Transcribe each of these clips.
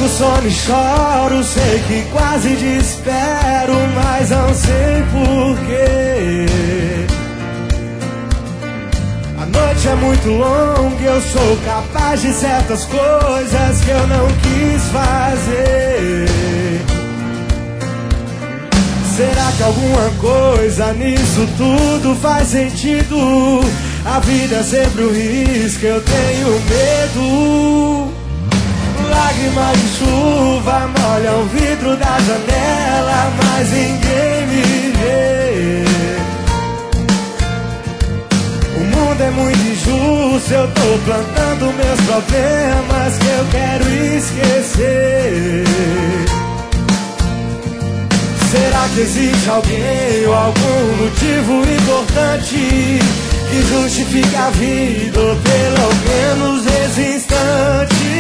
sono e choro, sei que quase desespero, mas não sei porquê. A noite é muito longa, eu sou capaz de certas coisas que eu não quis fazer. Será que alguma coisa nisso tudo faz sentido? A vida é sempre um risco, eu tenho medo. Lágrimas de chuva molham o vidro da janela, mas ninguém me vê. O mundo é muito injusto, eu tô plantando meus problemas que eu quero esquecer. Será que existe alguém ou algum motivo importante que justifique a vida, ou pelo menos esse instante?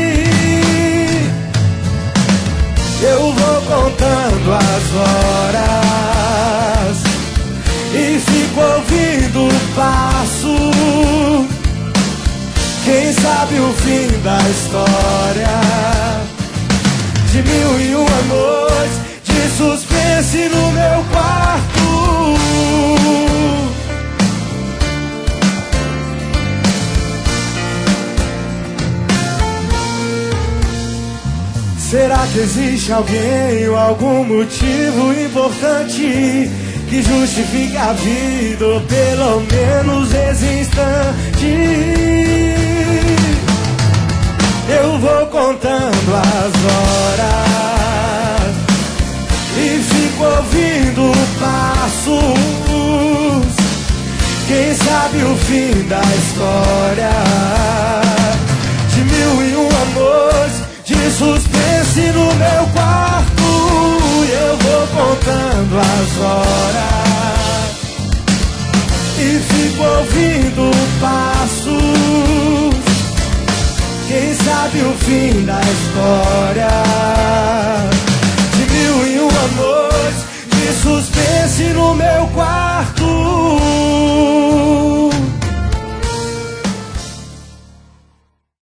Eu vou contando as horas e fico ouvindo o passo. Quem sabe o fim da história de 1001 noites de suspense no meu quarto. Será que existe alguém ou algum motivo importante que justifique a vida, ou pelo menos esse instante? Eu vou contando as horas e fico ouvindo passos. Quem sabe o fim da história de 1001 noites de suspense no meu quarto. Eu vou contando as horas e fico ouvindo passos. Quem sabe o fim da história de 1001 noites de suspense no meu quarto.